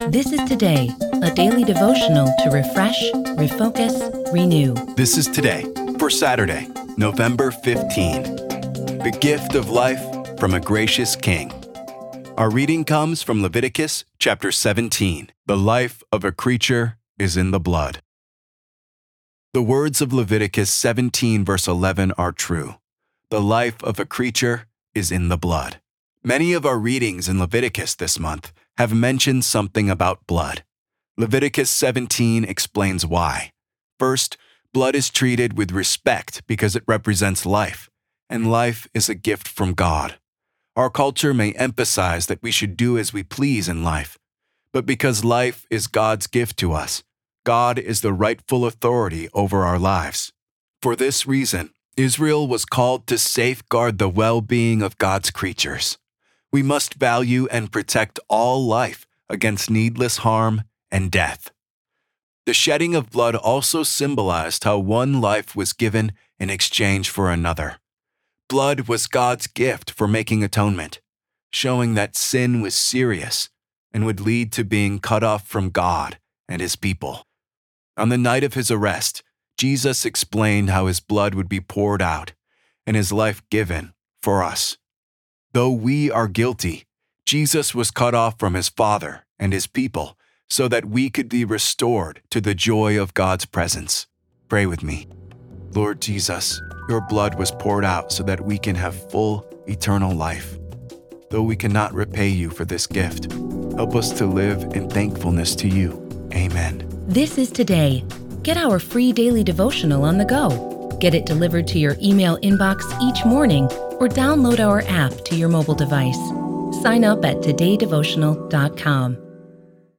This is Today, a daily devotional to refresh, refocus, renew. This is Today for Saturday, November 15. The gift of life from a gracious King. Our reading comes from Leviticus chapter 17. The life of a creature is in the blood. The words of Leviticus 17 verse 11 are true. The life of a creature is in the blood. Many of our readings in Leviticus this month have mentioned something about blood. Leviticus 17 explains why. First, blood is treated with respect because it represents life, and life is a gift from God. Our culture may emphasize that we should do as we please in life, but because life is God's gift to us, God is the rightful authority over our lives. For this reason, Israel was called to safeguard the well-being of God's creatures. We must value and protect all life against needless harm and death. The shedding of blood also symbolized how one life was given in exchange for another. Blood was God's gift for making atonement, showing that sin was serious and would lead to being cut off from God and His people. On the night of His arrest, Jesus explained how His blood would be poured out and His life given for us. Though we are guilty, Jesus was cut off from His Father and His people so that we could be restored to the joy of God's presence. Pray with me. Lord Jesus, your blood was poured out so that we can have full, eternal life. Though we cannot repay you for this gift, help us to live in thankfulness to you. Amen. This is Today. Get our free daily devotional on the go. Get it delivered to your email inbox each morning or download our app to your mobile device. Sign up at todaydevotional.com.